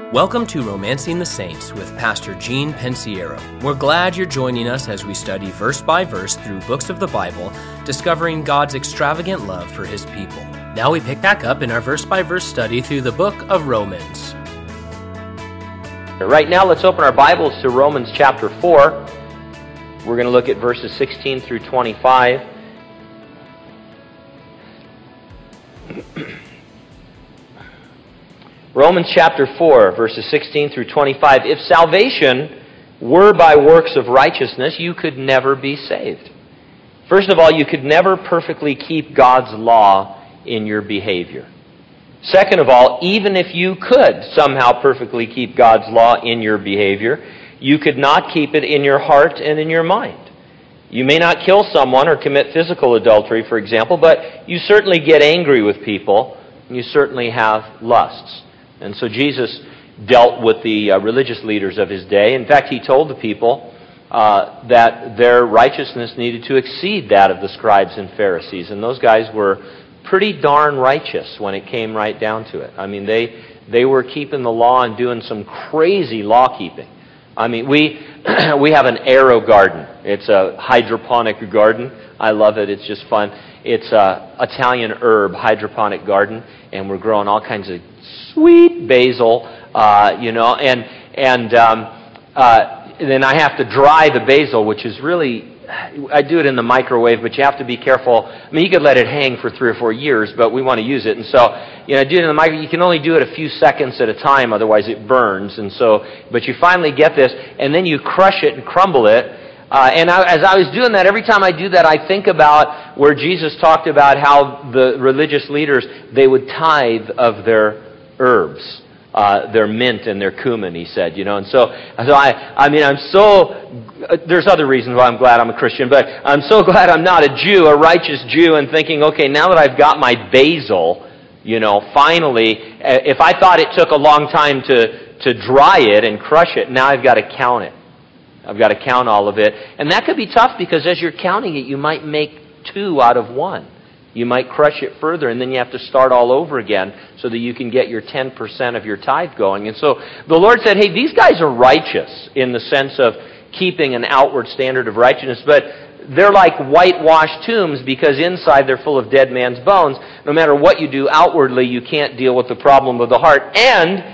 Welcome to Romancing the Saints with Pastor Gene Pensiero. We're glad you're joining us as we study verse by verse through books of the Bible, discovering God's extravagant love for His people. Now we pick back up in our verse by verse study through the book of Romans. Right now, let's open our Bibles to Romans chapter 4. We're going to look at verses 16 through 25. Romans chapter 4, verses 16 through 25. If salvation were by works of righteousness, you could never be saved. First of all, you could never perfectly keep God's law in your behavior. Second of all, even if you could somehow perfectly keep God's law in your behavior, you could not keep it in your heart and in your mind. You may not kill someone or commit physical adultery, for example, but you certainly get angry with people, and you certainly have lusts. And so Jesus dealt with the religious leaders of His day. In fact, He told the people that their righteousness needed to exceed that of the scribes and Pharisees. And those guys were pretty darn righteous when it came right down to it. I mean, they were keeping the law and doing some crazy law keeping. I mean, we have an AeroGarden. It's a hydroponic garden. I love it. It's just fun. It's a Italian herb hydroponic garden, and we're growing all kinds of sweet basil, and then I have to dry the basil, which is really, I do it in the microwave, but you have to be careful. I mean, you could let it hang for 3 or 4 years, but we want to use it. And so, do it in the microwave. You can only do it a few seconds at a time, otherwise it burns. And so, but you finally get this, and then you crush it and crumble it. As I was doing that, every time I do that, I think about where Jesus talked about how the religious leaders, they would tithe of their herbs. Their mint and their cumin, he said, and so I'm so, there's other reasons why I'm glad I'm a Christian, but I'm so glad I'm not a Jew, a righteous Jew, and thinking, okay, now that I've got my basil, finally, if I thought it took a long time to dry it and crush it, now I've got to count it. I've got to count all of it. And that could be tough because as you're counting it, you might make 2 out of 1. You might crush it further, and then you have to start all over again so that you can get your 10% of your tithe going. And so the Lord said, hey, these guys are righteous in the sense of keeping an outward standard of righteousness, but they're like whitewashed tombs because inside they're full of dead man's bones. No matter what you do outwardly, you can't deal with the problem of the heart. And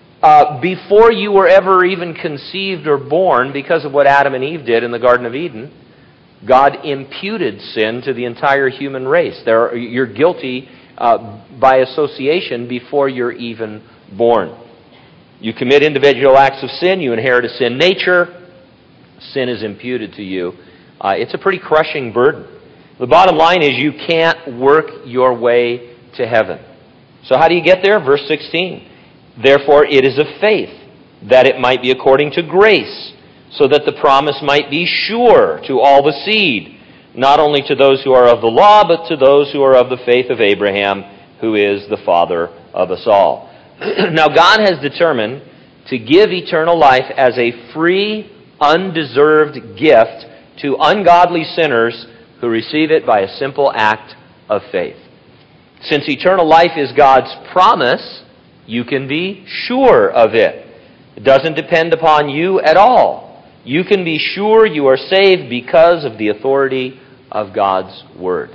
before you were ever even conceived or born, because of what Adam and Eve did in the Garden of Eden, God imputed sin to the entire human race. You're guilty by association before you're even born. You commit individual acts of sin, you inherit a sin nature, sin is imputed to you. It's a pretty crushing burden. The bottom line is you can't work your way to heaven. So how do you get there? Verse 16. Therefore it is of faith, that it might be according to grace, so that the promise might be sure to all the seed, not only to those who are of the law, but to those who are of the faith of Abraham, who is the father of us all. Now God has determined to give eternal life as a free, undeserved gift to ungodly sinners who receive it by a simple act of faith. Since eternal life is God's promise, you can be sure of it. It doesn't depend upon you at all. You can be sure you are saved because of the authority of God's Word.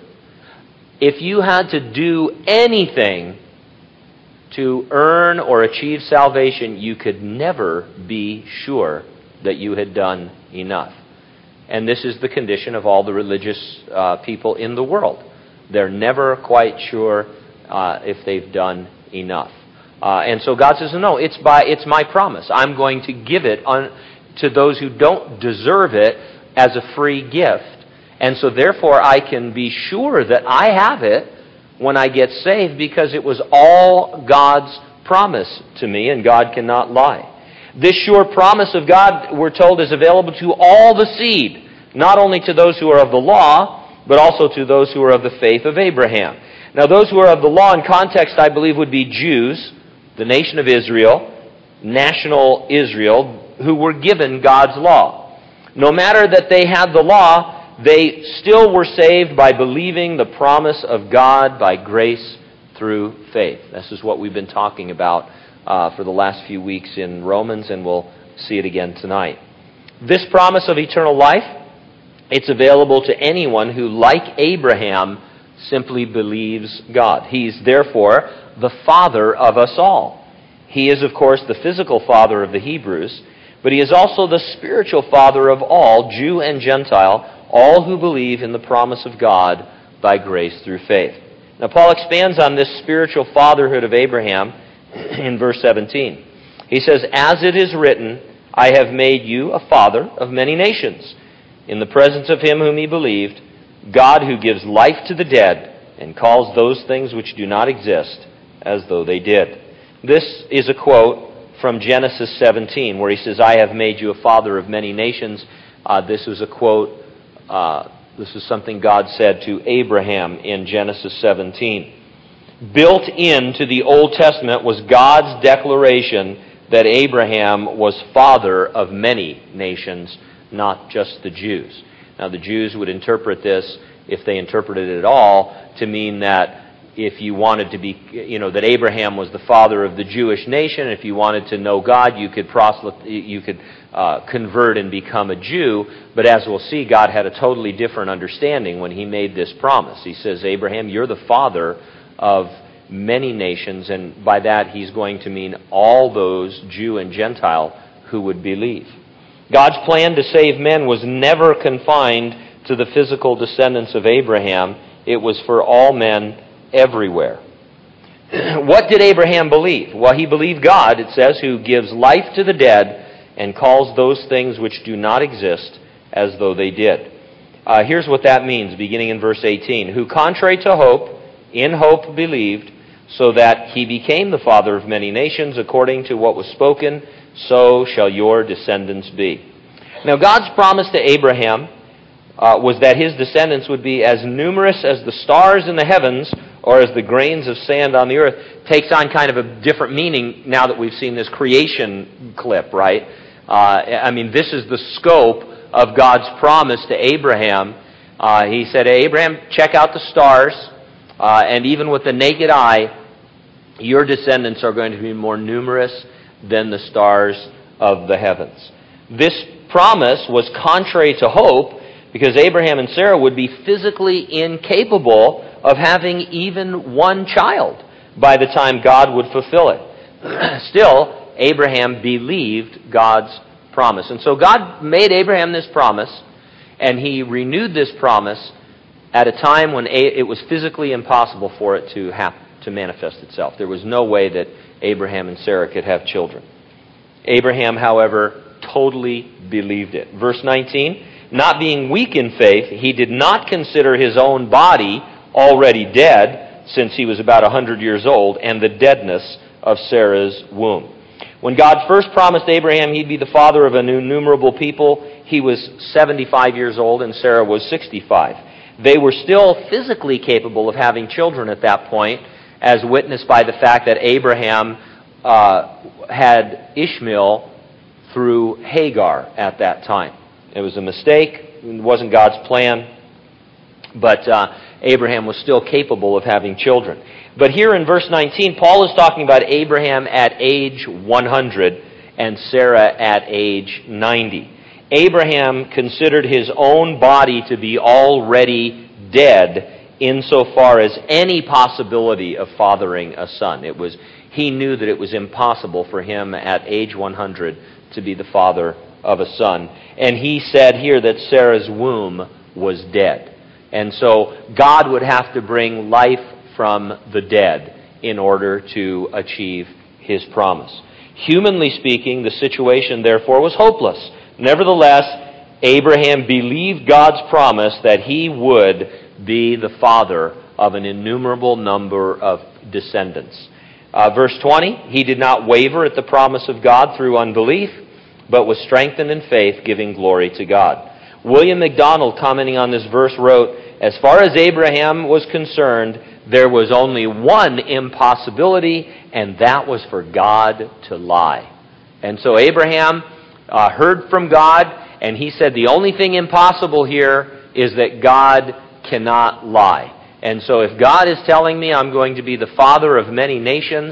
If you had to do anything to earn or achieve salvation, you could never be sure that you had done enough. And this is the condition of all the religious people in the world. They're never quite sure if they've done enough. And so God says, no, it's my promise. I'm going to give it to those who don't deserve it as a free gift. And so therefore I can be sure that I have it when I get saved because it was all God's promise to me, and God cannot lie. This sure promise of God, we're told, is available to all the seed, not only to those who are of the law, but also to those who are of the faith of Abraham. Now those who are of the law in context, I believe, would be Jews, the nation of Israel, national Israel, who were given God's law. No matter that they had the law, they still were saved by believing the promise of God by grace through faith. This is what we've been talking about for the last few weeks in Romans, and we'll see it again tonight. This promise of eternal life, it's available to anyone who, like Abraham, simply believes God. He's therefore the father of us all. He is, of course, the physical father of the Hebrews, but he is also the spiritual father of all, Jew and Gentile, all who believe in the promise of God by grace through faith. Now, Paul expands on this spiritual fatherhood of Abraham in verse 17. He says, "As it is written, I have made you a father of many nations, in the presence of him whom he believed, God who gives life to the dead and calls those things which do not exist as though they did." This is a quote from Genesis 17, where he says, "I have made you a father of many nations." This was a quote, this is something God said to Abraham in Genesis 17. Built into the Old Testament was God's declaration that Abraham was father of many nations, not just the Jews. Now, the Jews would interpret this, if they interpreted it at all, to mean that if you wanted to be, that Abraham was the father of the Jewish nation, if you wanted to know God, you could convert and become a Jew. But as we'll see, God had a totally different understanding when he made this promise. He says, Abraham, you're the father of many nations, and by that he's going to mean all those, Jew and Gentile, who would believe. God's plan to save men was never confined to the physical descendants of Abraham. It was for all men everywhere. What did Abraham believe? Well, he believed God, it says, who gives life to the dead and calls those things which do not exist as though they did. Here's what that means, beginning in verse 18. Who, contrary to hope, in hope believed, so that he became the father of many nations, according to what was spoken, so shall your descendants be. Now, God's promise to Abraham was that his descendants would be as numerous as the stars in the heavens or as the grains of sand on the earth. Takes on kind of a different meaning now that we've seen this creation clip, right? This is the scope of God's promise to Abraham. He said, Abraham, check out the stars, and even with the naked eye, your descendants are going to be more numerous than the stars of the heavens. This promise was contrary to hope, because Abraham and Sarah would be physically incapable of having even one child by the time God would fulfill it. Still, Abraham believed God's promise. And so God made Abraham this promise, and he renewed this promise at a time when it was physically impossible for it to manifest itself. There was no way that Abraham and Sarah could have children. Abraham, however, totally believed it. Verse 19, not being weak in faith, he did not consider his own body already dead, since he was about 100 years old, and the deadness of Sarah's womb. When God first promised Abraham he'd be the father of an innumerable people, he was 75 years old and Sarah was 65. They were still physically capable of having children at that point, as witnessed by the fact that Abraham had Ishmael through Hagar at that time. It was a mistake. It wasn't God's plan. But Abraham was still capable of having children. But here in verse 19, Paul is talking about Abraham at age 100 and Sarah at age 90. Abraham considered his own body to be already dead insofar as any possibility of fathering a son. He knew that it was impossible for him at age 100 to be the father of a son. And he said here that Sarah's womb was dead. And so God would have to bring life from the dead in order to achieve his promise. Humanly speaking, the situation therefore was hopeless. Nevertheless, Abraham believed God's promise that he would be the father of an innumerable number of descendants. Verse 20, he did not waver at the promise of God through unbelief, but was strengthened in faith, giving glory to God. William MacDonald, commenting on this verse, wrote, as far as Abraham was concerned, there was only one impossibility, and that was for God to lie. And so Abraham heard from God, and he said the only thing impossible here is that God cannot lie. And so if God is telling me I'm going to be the father of many nations,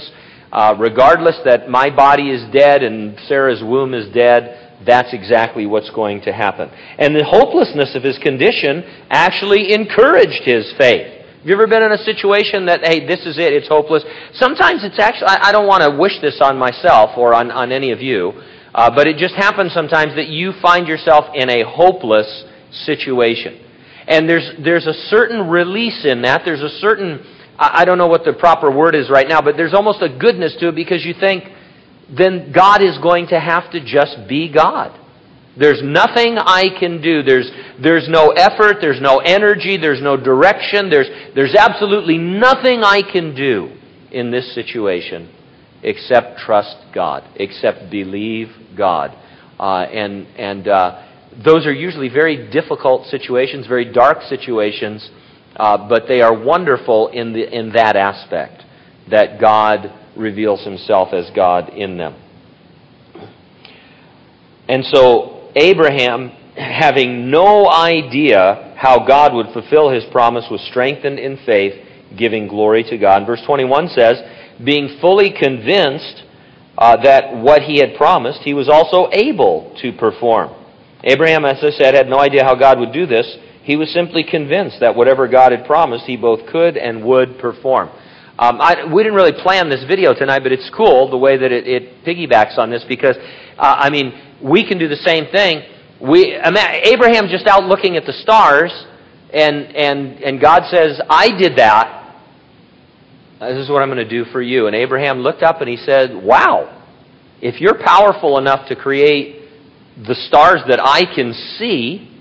regardless that my body is dead and Sarah's womb is dead, that's exactly what's going to happen. And the hopelessness of his condition actually encouraged his faith. Have you ever been in a situation that, hey, this is it, it's hopeless? Sometimes it's actually, I don't want to wish this on myself or on any of you, but it just happens sometimes that you find yourself in a hopeless situation. And there's a certain release in that. There's a certain, I don't know what the proper word is right now, but there's almost a goodness to it because you think, then God is going to have to just be God. There's nothing I can do. There's no effort, there's no energy, there's no direction, there's absolutely nothing I can do in this situation except trust God, except believe God. Those are usually very difficult situations, very dark situations, but they are wonderful in that aspect, that God reveals Himself as God in them. And so Abraham, having no idea how God would fulfill His promise, was strengthened in faith, giving glory to God. And verse 21 says, being fully convinced that what he had promised, he was also able to perform. Abraham, as I said, had no idea how God would do this. He was simply convinced that whatever God had promised, he both could and would perform. We didn't really plan this video tonight, but it's cool the way that it piggybacks on this because, we can do the same thing. Abraham just out looking at the stars, and God says, I did that. This is what I'm going to do for you. And Abraham looked up and he said, wow, if you're powerful enough to create the stars that I can see,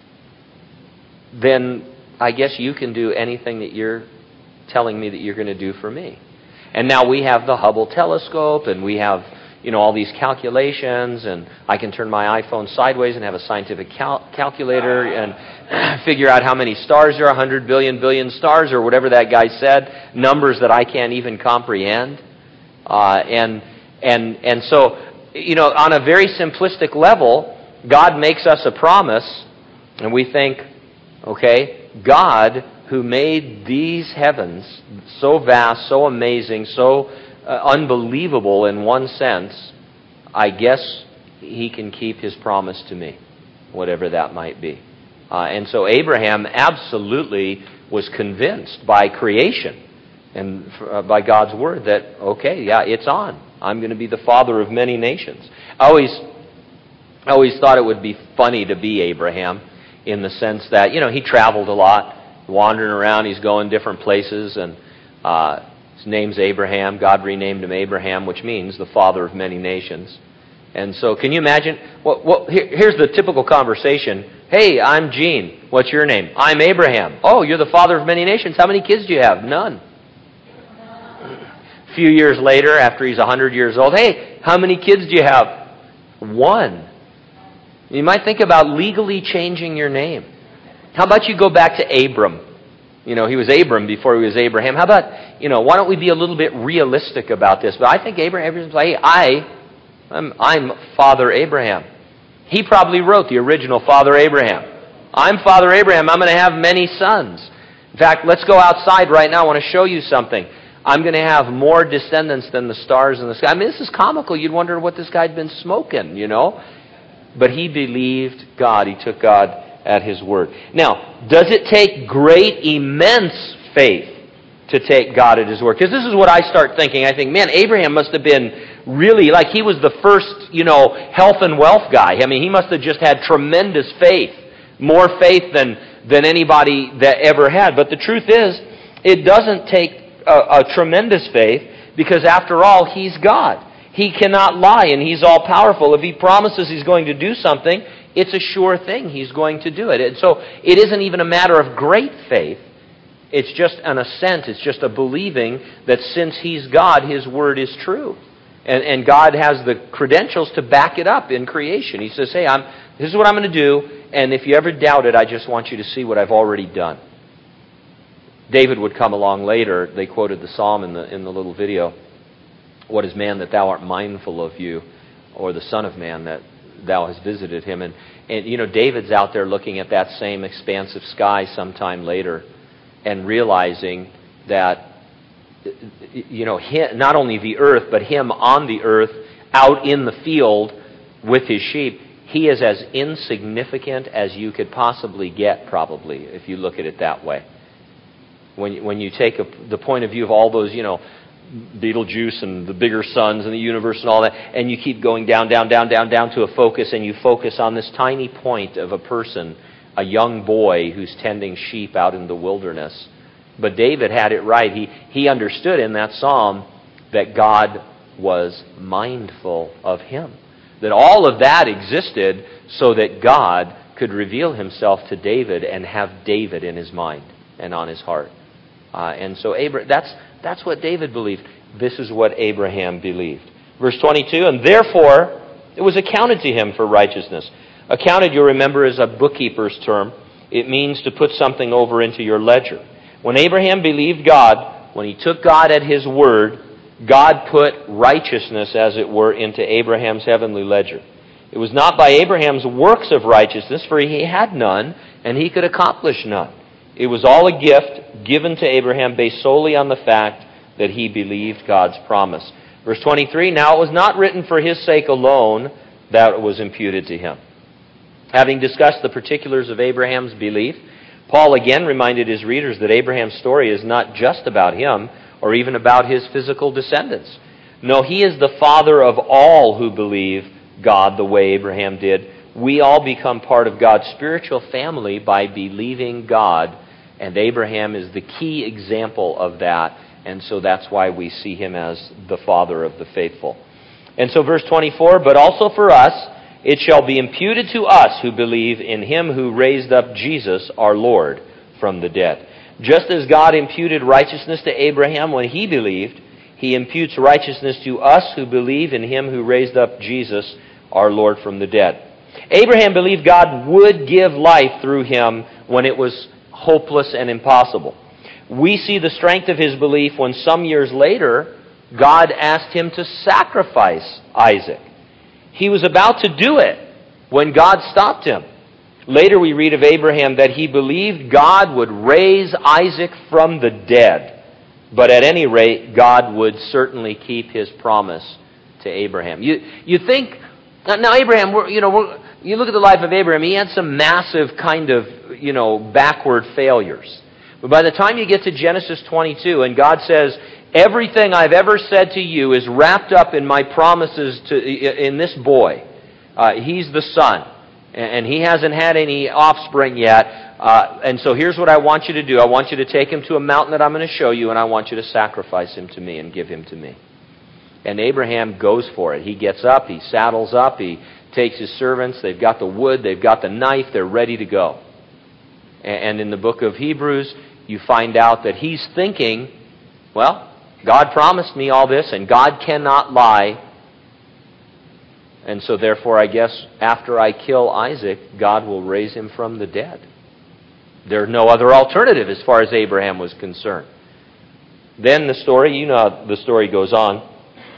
then I guess you can do anything that you're telling me that you're going to do for me. And now we have the Hubble telescope, and we have all these calculations, and I can turn my iPhone sideways and have a scientific calculator and figure out how many stars there are, 100 billion stars, or whatever that guy said, numbers that I can't even comprehend. And so, on a very simplistic level, God makes us a promise, and we think, okay, God, who made these heavens so vast, so amazing, so unbelievable in one sense, I guess He can keep His promise to me, whatever that might be. And so Abraham absolutely was convinced by creation and by God's Word that, okay, yeah, it's on. I'm going to be the father of many nations. I always thought it would be funny to be Abraham in the sense that, he traveled a lot, wandering around, he's going different places, and his name's Abraham. God renamed him Abraham, which means the father of many nations. And so, can you imagine? Here's the typical conversation. Hey, I'm Gene. What's your name? I'm Abraham. Oh, you're the father of many nations. How many kids do you have? None. A few years later, after he's 100 years old, hey, how many kids do you have? One. You might think about legally changing your name. How about you go back to Abram? He was Abram before he was Abraham. How about, why don't we be a little bit realistic about this? But I think Abraham's like, hey, I'm Father Abraham. He probably wrote the original Father Abraham. I'm Father Abraham. I'm going to have many sons. In fact, let's go outside right now. I want to show you something. I'm going to have more descendants than the stars in the sky. This is comical. You'd wonder what this guy'd been smoking, But he believed God. He took God at His word. Now, does it take great, immense faith to take God at His word? Because this is what I start thinking. I think, man, Abraham must have been really, like he was the first, health and wealth guy. He must have just had tremendous faith. More faith than anybody that ever had. But the truth is, it doesn't take a tremendous faith, because after all, He's God. He cannot lie, and He's all-powerful. If He promises He's going to do something, it's a sure thing He's going to do it. And so it isn't even a matter of great faith. It's just an assent. It's just a believing that since He's God, His word is true. And God has the credentials to back it up in creation. He says, hey, this is what I'm going to do, and if you ever doubt it, I just want you to see what I've already done. David would come along later. They quoted the psalm in the little video. What is man that thou art mindful of you, or the son of man that thou hast visited him? And David's out there looking at that same expansive sky sometime later and realizing that not only the earth, but him on the earth, out in the field with his sheep, he is as insignificant as you could possibly get, probably, if you look at it that way. When you take the point of view of all those, Betelgeuse and the bigger suns and the universe and all that, and you keep going down to a focus, and you focus on this tiny point of a person, a young boy who's tending sheep out in the wilderness. But David had it right. He understood in that psalm that God was mindful of him. That all of that existed so that God could reveal himself to David and have David in his mind and on his heart. And so that's what David believed. This is what Abraham believed. Verse 22, and therefore it was accounted to him for righteousness. Accounted, you'll remember, is a bookkeeper's term. It means to put something over into your ledger. When Abraham believed God, when he took God at his word, God put righteousness, as it were, into Abraham's heavenly ledger. It was not by Abraham's works of righteousness, for he had none, and he could accomplish none. It was all a gift given to Abraham based solely on the fact that he believed God's promise. Verse 23, now it was not written for his sake alone that it was imputed to him. Having discussed the particulars of Abraham's belief, Paul again reminded his readers that Abraham's story is not just about him or even about his physical descendants. No, he is the father of all who believe God the way Abraham did. We all become part of God's spiritual family by believing God, and Abraham is the key example of that, and so that's why we see him as the father of the faithful. And so verse 24, but also for us, it shall be imputed to us who believe in him who raised up Jesus our Lord from the dead. Just as God imputed righteousness to Abraham when he believed, he imputes righteousness to us who believe in him who raised up Jesus our Lord from the dead. Abraham believed God would give life through him when it was hopeless and impossible. We see the strength of his belief when some years later, God asked him to sacrifice Isaac. He was about to do it when God stopped him. Later we read of Abraham that he believed God would raise Isaac from the dead. But at any rate, God would certainly keep his promise to Abraham. You think, now Abraham, you look at the life of Abraham, he had some massive kind of, backward failures. But by the time you get to Genesis 22 and God says, everything I've ever said to you is wrapped up in my promises in this boy. He's the son, and he hasn't had any offspring yet. And so here's what I want you to do. I want you to take him to a mountain that I'm going to show you, and I want you to sacrifice him to me and give him to me. And Abraham goes for it. He gets up, he saddles up, he takes his servants, they've got the wood, they've got the knife, they're ready to go. And in the book of Hebrews, you find out that he's thinking, well, God promised me all this, and God cannot lie. And so therefore, I guess, after I kill Isaac, God will raise him from the dead. There's no other alternative as far as Abraham was concerned. Then the story, how the story goes on.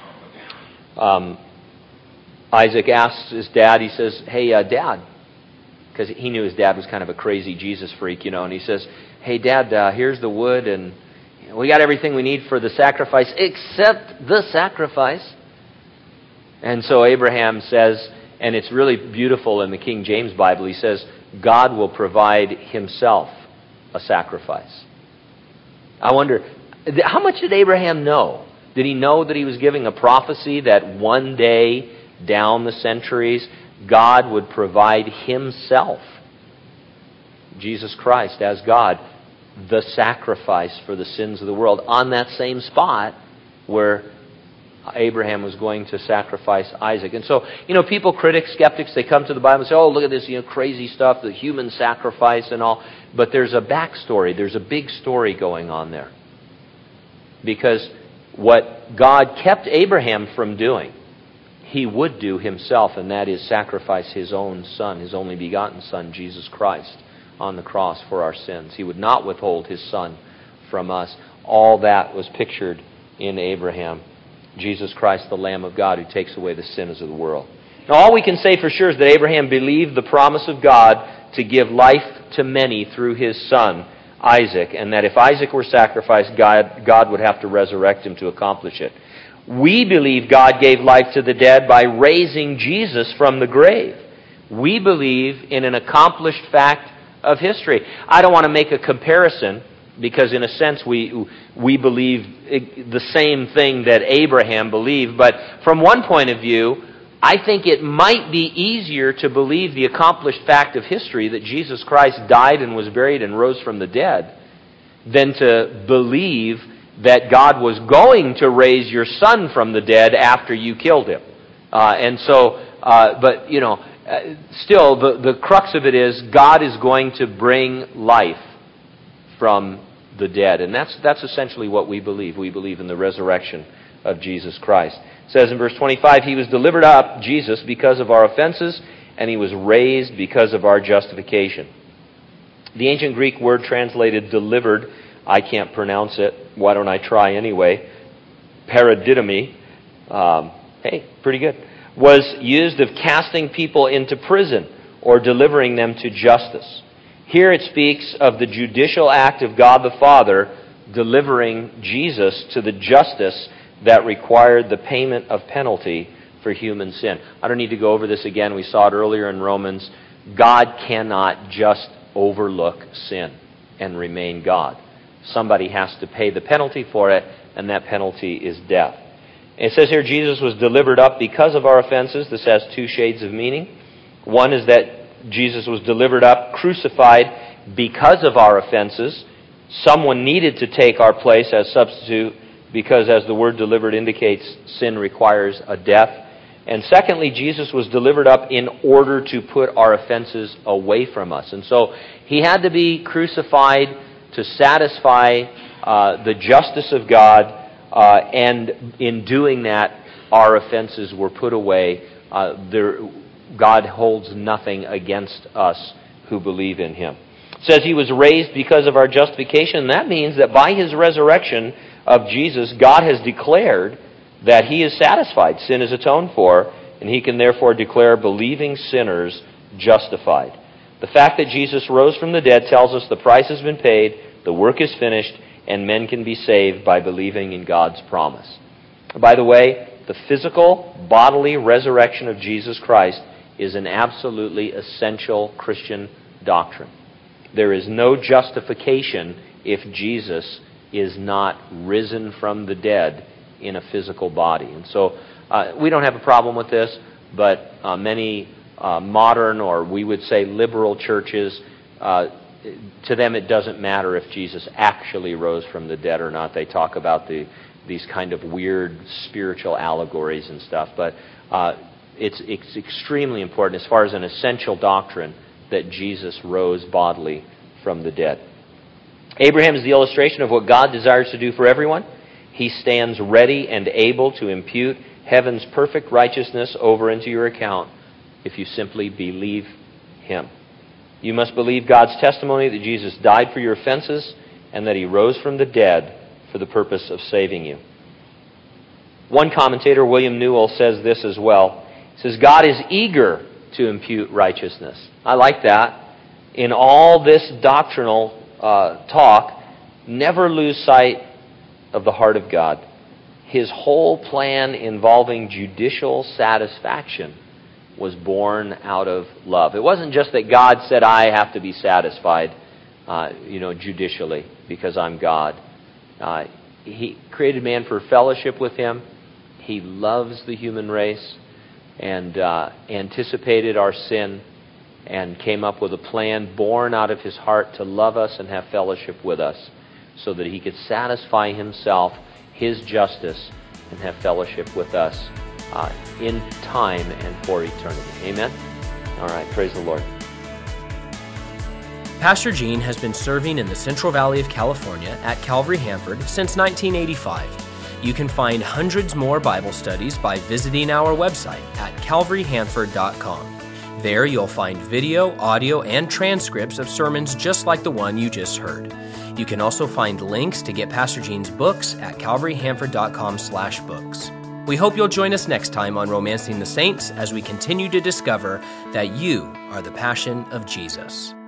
Isaac asks his dad, he says, hey, Dad, because he knew his dad was kind of a crazy Jesus freak, and he says, hey, Dad, here's the wood, and we got everything we need for the sacrifice, except the sacrifice. And so Abraham says, and it's really beautiful in the King James Bible, he says, God will provide himself a sacrifice. I wonder, how much did Abraham know? Did he know that he was giving a prophecy that one day down the centuries, God would provide himself, Jesus Christ as God, the sacrifice for the sins of the world, on that same spot where Abraham was going to sacrifice Isaac. And so, people, critics, skeptics, they come to the Bible and say, oh, look at this, crazy stuff, the human sacrifice and all. But there's a backstory. There's a big story going on there. Because what God kept Abraham from doing, he would do himself, and that is sacrifice his own son, his only begotten son, Jesus Christ, on the cross for our sins. He would not withhold his son from us. All that was pictured in Abraham. Jesus Christ, the Lamb of God, who takes away the sins of the world. Now, all we can say for sure is that Abraham believed the promise of God to give life to many through his son, Isaac, and that if Isaac were sacrificed, God would have to resurrect him to accomplish it. We believe God gave life to the dead by raising Jesus from the grave. We believe in an accomplished fact of history. I don't want to make a comparison because in a sense we believe the same thing that Abraham believed, but from one point of view, I think it might be easier to believe the accomplished fact of history that Jesus Christ died and was buried and rose from the dead than to believe that God was going to raise your son from the dead after you killed him. Still, the crux of it is God is going to bring life from the dead. And that's essentially what we believe. We believe in the resurrection of Jesus Christ. It says in verse 25, He was delivered up, Jesus, because of our offenses, and He was raised because of our justification. The ancient Greek word translated delivered, I can't pronounce it. Why don't I try anyway? Paradidomi. Pretty good. Was used of casting people into prison or delivering them to justice. Here it speaks of the judicial act of God the Father delivering Jesus to the justice that required the payment of penalty for human sin. I don't need to go over this again. We saw it earlier in Romans. God cannot just overlook sin and remain God. Somebody has to pay the penalty for it, and that penalty is death. It says here Jesus was delivered up because of our offenses. This has two shades of meaning. One is that Jesus was delivered up, crucified because of our offenses. Someone needed to take our place as substitute because, as the word delivered indicates, sin requires a death. And secondly, Jesus was delivered up in order to put our offenses away from us. And so He had to be crucified to satisfy the justice of God. And in doing that, our offenses were put away. God holds nothing against us who believe in Him. It says He was raised because of our justification. That means that by His resurrection of Jesus, God has declared that He is satisfied. Sin is atoned for, and He can therefore declare believing sinners justified. The fact that Jesus rose from the dead tells us the price has been paid, the work is finished, and men can be saved by believing in God's promise. By the way, the physical, bodily resurrection of Jesus Christ is an absolutely essential Christian doctrine. There is no justification if Jesus is not risen from the dead in a physical body. And so we don't have a problem with this, but many modern, or we would say liberal churches, to them it doesn't matter if Jesus actually rose from the dead or not. They talk about these kind of weird spiritual allegories and stuff. But it's extremely important as far as an essential doctrine that Jesus rose bodily from the dead. Abraham is the illustration of what God desires to do for everyone. He stands ready and able to impute heaven's perfect righteousness over into your account if you simply believe Him. You must believe God's testimony that Jesus died for your offenses and that He rose from the dead for the purpose of saving you. One commentator, William Newell, says this as well. He says, God is eager to impute righteousness. I like that. In all this doctrinal talk, never lose sight of the heart of God. His whole plan involving judicial satisfaction was born out of love. It wasn't just that God said, I have to be satisfied, judicially because I'm God. He created man for fellowship with Him. He loves the human race and anticipated our sin and came up with a plan born out of His heart to love us and have fellowship with us so that He could satisfy Himself, His justice, and have fellowship with us in time and for eternity. Amen? All right, praise the Lord. Pastor Gene has been serving in the Central Valley of California at Calvary Hanford since 1985. You can find hundreds more Bible studies by visiting our website at calvaryhanford.com. There you'll find video, audio, and transcripts of sermons just like the one you just heard. You can also find links to get Pastor Gene's books at calvaryhanford.com/books. We hope you'll join us next time on Romancing the Saints as we continue to discover that you are the passion of Jesus.